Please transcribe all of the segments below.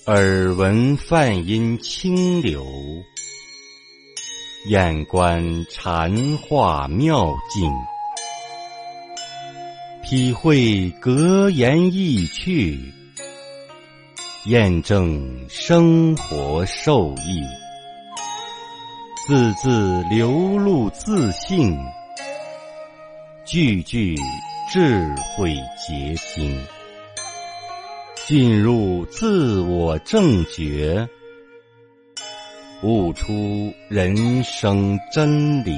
耳闻梵音清流，眼观禅化妙境，体会格言意趣，验证生活受益，字字流露自信，句句智慧结晶，进入自我正觉，悟出人生真理。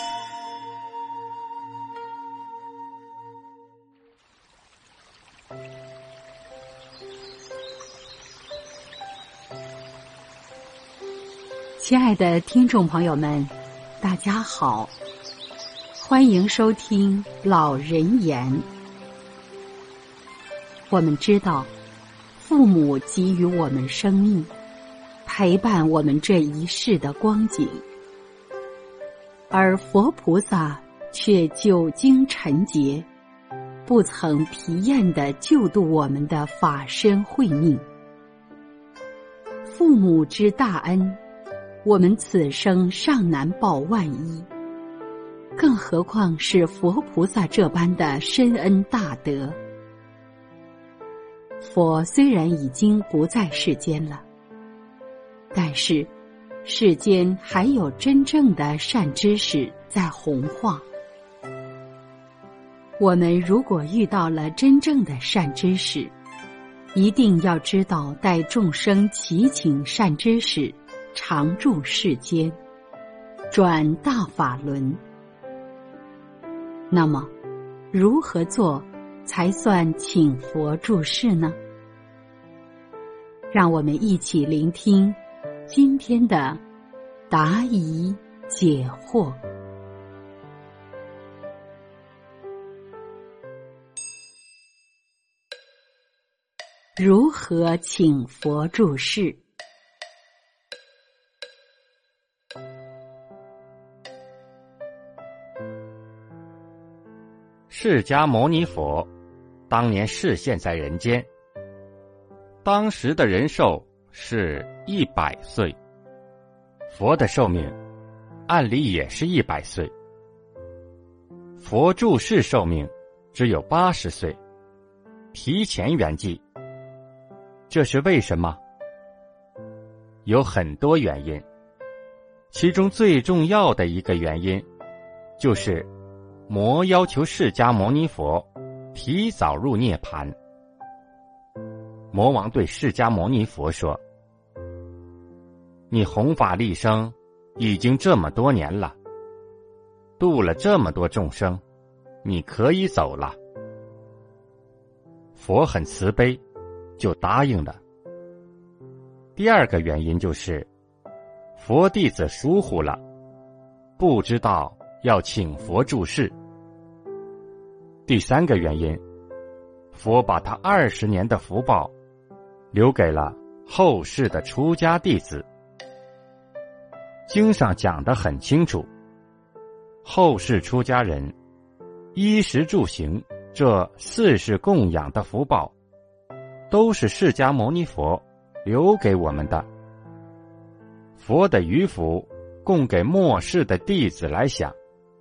亲爱的听众朋友们，大家好，欢迎收听老人言。我们知道，父母给予我们生命，陪伴我们这一世的光景，而佛菩萨却久经尘劫，不曾疲厌地救度我们的法身慧命。父母之大恩，我们此生尚难报万一，更何况是佛菩萨这般的深恩大德。佛虽然已经不在世间了，但是世间还有真正的善知识在弘化。我们如果遇到了真正的善知识，一定要知道带众生祈请善知识常住世间，转大法轮。那么如何做才算请佛住世呢？让我们一起聆听今天的答疑解惑。如何请佛住世？ 释迦牟尼佛当年示现在人间，当时的人寿是100岁，佛的寿命按理也是100岁，佛住世寿命只有80岁，提前圆寂。这是为什么？有很多原因，其中最重要的一个原因就是魔要求释迦牟尼佛提早入涅槃。魔王对释迦牟尼佛说，你弘法利生已经这么多年了，度了这么多众生，你可以走了。佛很慈悲，就答应了。第二个原因就是佛弟子疏忽了，不知道要请佛住世。第三个原因，佛把他20年的福报留给了后世的出家弟子。经上讲得很清楚，后世出家人衣食住行这4世供养的福报，都是释迦牟尼佛留给我们的。佛的余福供给末世的弟子来享。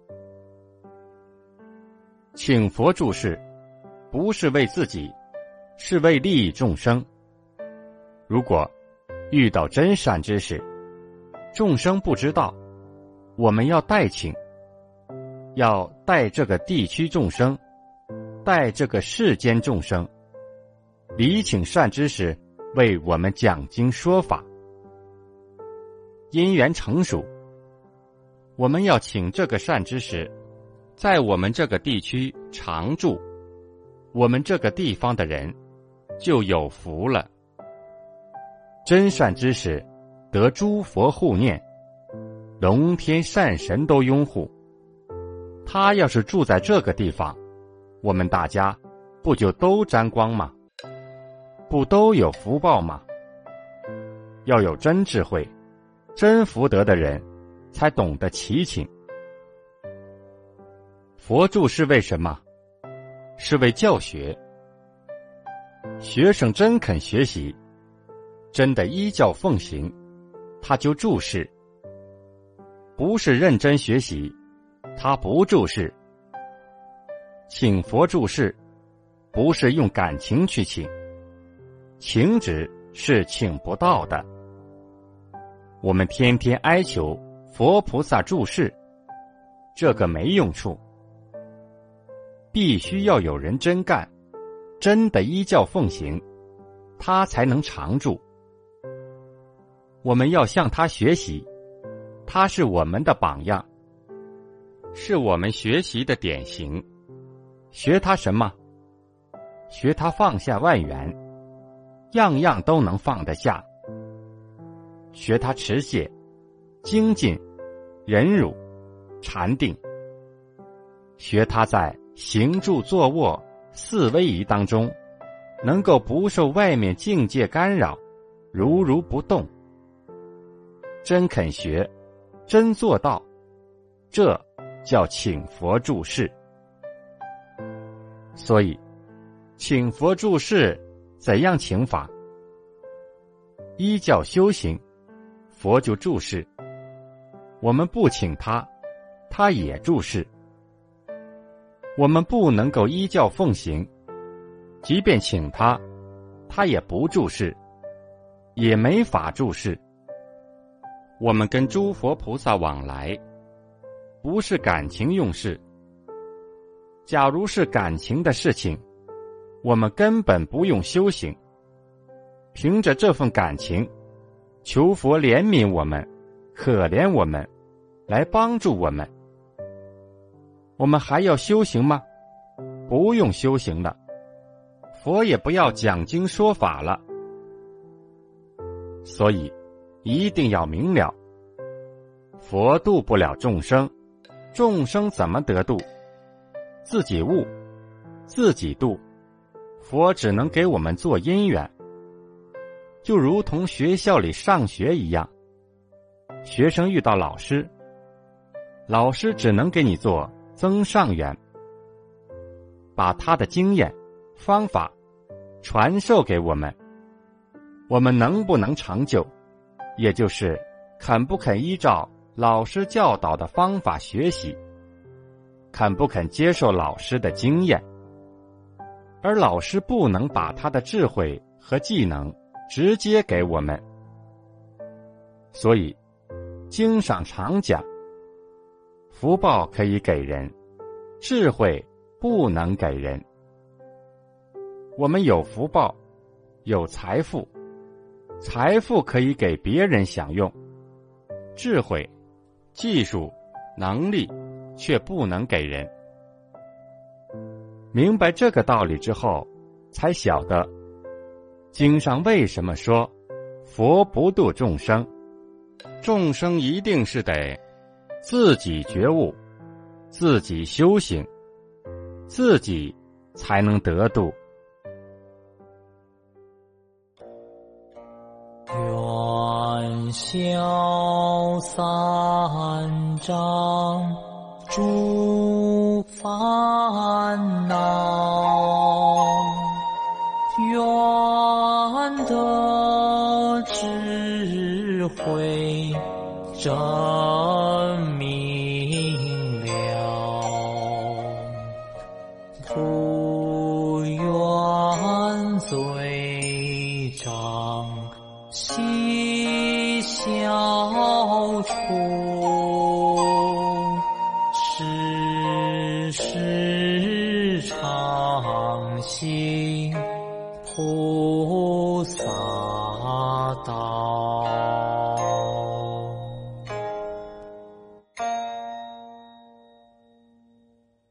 请佛住世不是为自己，是为利益众生。如果遇到真善知识，众生不知道，我们要代请，要带这个地区众生，带这个世间众生，礼请善知识为我们讲经说法。因缘成熟，我们要请这个善知识在我们这个地区常住，我们这个地方的人就有福了。真善知识得诸佛护念，龙天善神都拥护。他要是住在这个地方，我们大家不就都沾光吗？不都有福报吗？要有真智慧、真福德的人才懂得祈请。佛住是为什么？是为教学。学生真肯学习， 真的依教奉行，他就注释；不是认真学习，他不注释。请佛注释，不是用感情去请，情执是请不到的。我们天天哀求佛菩萨注释，这个没用处。必须要有人真干，真的依教奉行，他才能常住。我们要向他学习，他是我们的榜样，是我们学习的典型。学他什么？学他放下万缘，样样都能放得下。学他持戒、精进、忍辱、禅定。学他在行住坐卧四威仪当中，能够不受外面境界干扰，如如不动。真肯学，真做到，这叫请佛注释。所以请佛注释怎样请法？依教修行，佛就注释。我们不请他，他也注释。我们不能够依教奉行，即便请他，他也不注释，也没法注释。我们跟诸佛菩萨往来，不是感情用事。假如是感情的事情，我们根本不用修行，凭着这份感情，求佛怜悯我们，可怜我们，来帮助我们。我们还要修行吗？不用修行了，佛也不要讲经说法了。所以一定要明了，佛度不了众生，众生怎么得度？自己悟，自己度。佛只能给我们做因缘，就如同学校里上学一样，学生遇到老师，老师只能给你做增上缘，把他的经验、方法传授给我们。我们能不能成就，也就是肯不肯依照老师教导的方法学习，肯不肯接受老师的经验。而老师不能把他的智慧和技能直接给我们。所以经上常讲，福报可以给人，智慧不能给人。我们有福报，有财富，财富可以给别人享用，智慧、技术、能力却不能给人。明白这个道理之后，才晓得经上为什么说佛不度众生，众生一定是得自己觉悟，自己修行，自己才能得度。 愿消三障诸烦恼，愿得智慧真明了，不愿罪障悉消除，世世常行菩萨道。